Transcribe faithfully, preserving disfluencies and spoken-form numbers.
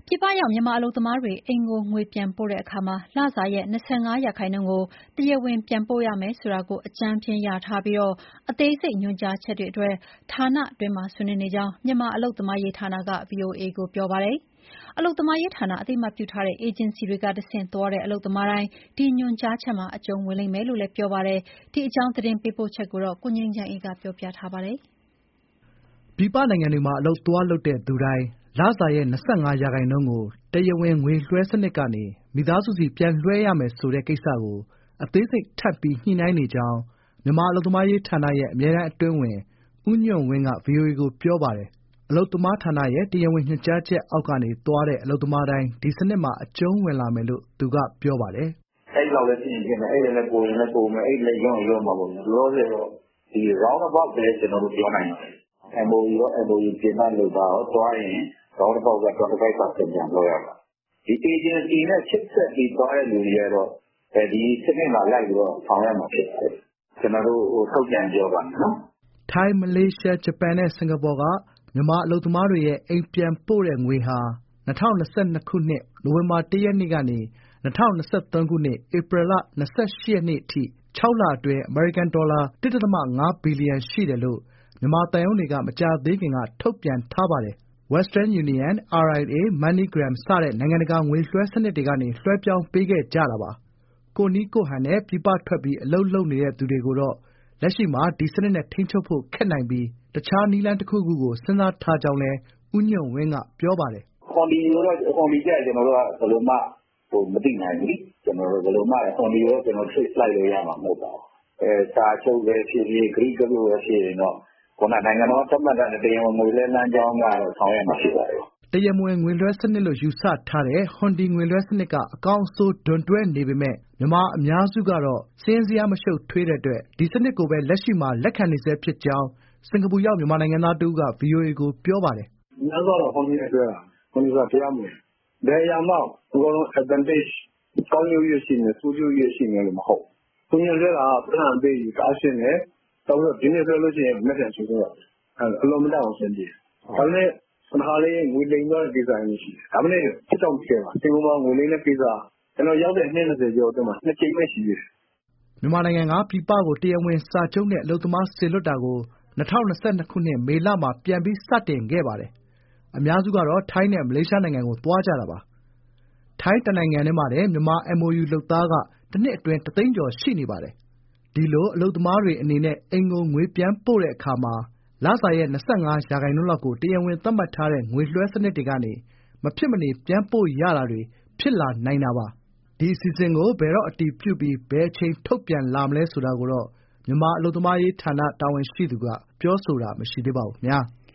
ပြည်ပရောက်မြန်မာအလုပ်သမားတွေအိမ်ကိုငွေပြန်ပို့တဲ့အခါမှာလစာရဲ့၂၅ရာခိုင်နှုန်းကိုတရားဝင်ပြန်ပို့ရမယ်ဆိုတာကိုအကြမ်းဖျဉ်းလျာထားပြီးအသေးစိတ်ညွှန်ကြားချက်တွေအတွက်ဌာနတွင်းမှာဆွေးနွေးနေကြောင်းမြန်မာအလုပ်သမားရေးဌာနက ဗွီအိုအေကိုပြောပါတယ်။အလုပ်သမားရေးဌာနအသိအမှတ်ပြုထားတဲ့အေဂျင်စီတွေကတဆင့်သွားတဲ့အလုပ်သမားတိုင်းဒီညွှန်ကြားချက်မှာအကျုံးဝင်လိမ့်မယ်လို့လည်းပြောပါတယ်။ဒီအကြောင်းသတင်းပေးပို့ချက်ကိုကိုငြိမ်းချမ်းအေးကပြောပြထားပါတယ်။ပြည်ပနိုင်ငံတွေမှာအလုပ်သွားလုပ်တဲ့သူတိုင်းလစာရဲ့၂၅ရာခိုင်နှုန်းကိုတရားဝင်ငွေလွှဲစနစ်ကနေမိသားစုဆီပြန်လွှဲရမယ်ဆိုတဲ့ကိစ္စကိုအသေးစိတ်ထပ်ပြီးညှိနှိုင်းနေကြောင်းမြန်မာအလုပ်သမားရေးဌာနရဲ့အမြဲတမ်းအတွင်းဝန်ဦးညွန့်ဝင်းက ဗွီအိုအေကိုပြောပါတယ်။အလုပ်သမားဌာနရဲ့တရားဝင်ညွှန်ကြားချက်အောက်ကနေသွားတဲ့အလုပ်သမားတိုင်းဒီစနစ်မှာအကျုံးဝင်လာမယ်လို့သူကပြောပါတယ်။အဲ့လောက်လည်းပြင်ပြင်မယ်အဲ့လည်းပိုရင်လည်းပိုမယ်အဲ့လည်းရောင်းရောမှာပေါ့။လောဆယ်တော့ဒီ round about ပဲကျွန်တော်တို့ပြောနိုင်တယ်။ M O U ရော M O U ပြင်မှလို့ပါတော့သွားရင်round about က25%ပြန်လို့ရပါဒီ agency နဲ့ချစ်ဆက်ပြီးသွားတဲ့လူတွေကတော့အဲဒီစနစ်မှာလိုက်ပြီးတော့ဆောင်ရမှာဖြစ်တယ်ကျွန်တော်တို့ဟိုထုတ်ပြန်ပြောပါမယ်နော်ထိုင်းမလေးရှားဂျပန်နဲ့စင်ကာပူကမြန်မာအလုပ်သမားတွေရဲ့အိမ်ပြန်ပို့တဲ့ငွေဟာ၂၀၂၂ခုနှစ်နိုဝင်ဘာလ၁ရက်နေ့ကနေ၂၀၂၃ခုနှစ်ဧပြီလ၂၈ရက်နေ့အထိ၆လအတွင်းအမေရိကန်ဒေါ်လာ၁.၅ဘီလီယံရှိတယ်လို့မြန်မာသံရုံးတွေကမကြာသေးခင်ကထုတ်ပြန်ထားပါတယ်။ Western Union, R I A, MoneyGram စတဲ့နိုင်ငံတကာငွေလွှဲစနစ်တွေကနေလွှဲပြောင်းပေးခဲ့ကြတာပါ။ကိုယ့်နည်းကိုယ့်ဟန်နဲ့ပြည်ပထွက်ပြီးအလုပ်လုပ်နေတဲ့သူတွေကိုတော့လက်ရှိမှာဒီစနစ်နဲ့ထိန်းချုပ်ဖို့ခက်နိုင်ပြီးတခြားနည်းလမ်းတစ်ခုခုကိုစဉ်းစားထားကြောင်းလည်းဦးညွန့်ဝင်းကပြောပါတယ်။ခွန်ဒီရောခွန်ဒီကြကျွန်တော်တို့ကဘယ်လိုမှဟိုမသိနိုင်ဘူး။ကျွန်တော်တို့ဘယ်လိုမှခွန်ဒီရောကျွန်တော် trace လိုက်လို့ရမှာမဟုတ်ပါဘူး။အဲစာချုပ်ပဲဖြစ်ဖြစ် Greek ကလို့ပဲဖြစ်ရင်တော့ခုနနိုင်ငံတော်သတ်မှတ်တဲ့တရားဝင်ငွေလွှဲလမ်းကြောင်းကတော့ဆောင်ရွက်မှာဖြစ်ပါတယ်။တရားမဝင်ငွေလွှဲစနစ်လို့ယူဆထားတဲ့ဟွန်ဒီငွေလွှဲစနစ်ကအကောင့်အဆိုးဒွန်တွဲနေပေမဲ့မြန်မာအများစုကတော့စင်းစရာမရှုပ်ထွေးတဲ့အတွက်ဒီစနစ်ကိုပဲလက်ရှိမှာလက်ခံနေဆဲဖြစ်ကြောင်းစင်ကာပူရောက်မြန်မာနိုင်ငံသားတဦးက ဗွီအိုအေကိုပြောပါတယ်။အများဆုံးတော့ဟွန်ဒီနဲ့တွဲတာဟွန်ဒီကတရားမဝင်ဘယ်ရမှာအကုန်လုံး advantage ကောင်းကျိုးရရှိနေဆိုးကျိုးရရှိနေလို့မဟုတ်။သူညွှန်တဲ့ကပြန်ပေးပြီးကားရှင်းတယ်တော့ဒီနေ့ပြောလို့ရှိရင်မက်ဆန်ချိုးတော့အလုံးမတောင်းဆင်းပြေ။ဒါနဲ့ခဏလေးငွေလိမ်တော့ဒီဇိုင်းရှိတယ်။ဒါပေမဲ့စစ်တောက်ခဲ့ပါဒီမှာငွေလိမ်တဲ့ကိစ္စကျွန်တော်ရောက်တဲ့နှစ်၂၀ကျော်အတွင်းမှာနှစ်ချိန်ပဲရှိသေးတယ်။မြန်မာနိုင်ငံကပြည်ပကိုတရားဝင်စာချုပ်နဲ့အလုပ်သမားစေလွှတ်တာကို၂၀၂၂ခုနှစ်မေလမှာပြန်ပြီးစတင်ခဲ့ပါတယ်။အများစုကတော့ထိုင်းနဲ့မလေးရှားနိုင်ငံကိုသွားကြတာပါ။ထိုင်းတနိုင်ငံထဲမှာလည်းမြန်မာ M O U လုပ်သားကတစ်နှစ်အတွင်းတစ်သိန်းကျော်ရှိနေပါတယ်။ဒီလိုအလုပ်သမားတွေအနေနဲ့အိမ်ကိုငွေပြန်ပို့တဲ့အခါမှာလစာရဲ့၂၅ရာခိုင်နှုန်းလောက်ကိုတရားဝင်သတ်မှတ်ထားတဲ့ငွေလွှဲစနစ်တွေကနေမဖြစ်မနေပြန်ပို့ရတာတွေဖြစ်လာနိုင်တာပါ။ဒီအစီအစဉ်ကိုဘယ်တော့အတည်ပြုပြီးဘယ်အချိန်ထုတ်ပြန်လာမလဲဆိုတာကိုတော့မြန်မာအလုပ်သမားရေးဌာနတာဝန်ရှိသူကပြောဆိုတာမရှိသေးပါဘူးခင်ဗျာ။